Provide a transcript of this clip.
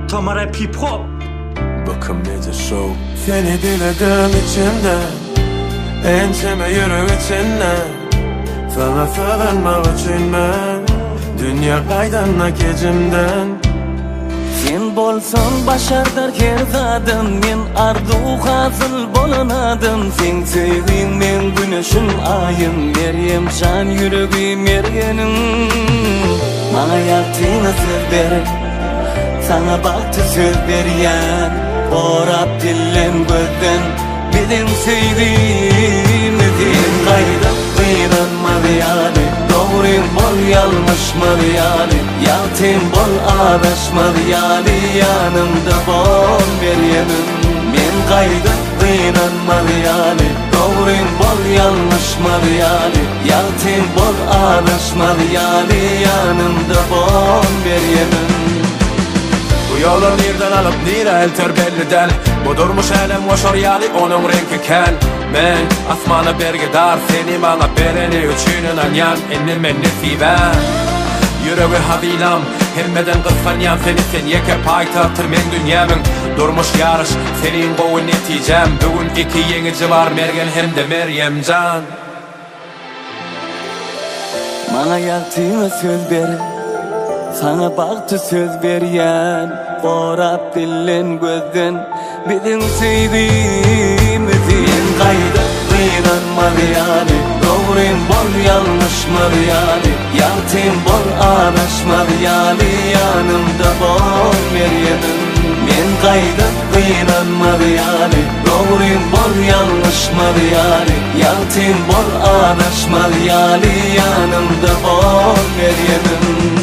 Tamara hip hop. Bakım Media Show. Seni diledim içimden, ençeme yürü içinden. Sana sığınmak için ben dünya kaydanla gecimden. Sen bolsan başardar her zadım, men ardu hazıl bolanadım. Sen sevdiğin men güneşim ayım, Meryem can yüreğim Meryem'im. Bana yaptığını söz ver, sana baktı söz beryen. Orap dillen gözden, bizim sevdiğimizi. Kayda kıynanmadı yani, doğruyum bol yanlışmadı yani. Yaltım bol adaşmadı yani, yanımda bol Meryem'im. Men kayda kıynanmadı yani, doğruyum bol yanlışmadı yani. Yaltım bol adaşmadı yani, yanımda bol Meryem'im. Bu yolu nereden alıp nire elter belli del. Bu durmuş elem hoşor yani onun rengi ken. Men asmanı bergedar, seni bana bereni üçünün anyan. Ennime nesiben yüreği havilam, hemmeden kıskanyan. Seni sen yeke paytahtır men dünyamın. Durmuş yarış senin boğun neticem. Bugün iki yenici var, Mergen hem de Meryem can. Bana yaptığını söz ver, sana baktı söz beryen. Orap dillen gözden, bizim sevdiğimizi. Men kayda kıynanmadı yani, doğruyum bol yanlışmadı yani. Yaltım bol adaşmadı yani, yanımda bol Meryem'im. Men kayda kıynanmadı yani, doğruyum bol yanlışmadı yani. Yaltım bol adaşmadı yani, yanımda bol Meryem'im.